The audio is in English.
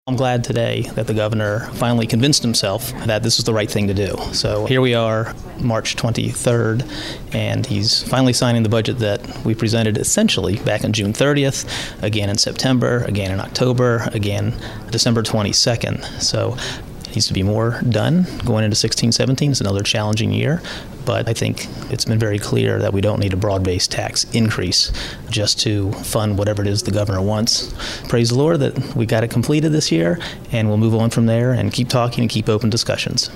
I'm glad today that the governor finally convinced himself that this is the right thing to do. So here we are, March 23rd, and he's finally signing the budget that we presented essentially back on June 30th, again in September, again in October, again December 22nd. So it needs to be more done going into 16-17. It's another challenging year, but I think it's been very clear that we don't need a broad-based tax increase just to fund whatever it is the governor wants. Praise the Lord that we got it completed this year, and we'll move on from there and keep talking and keep open discussions.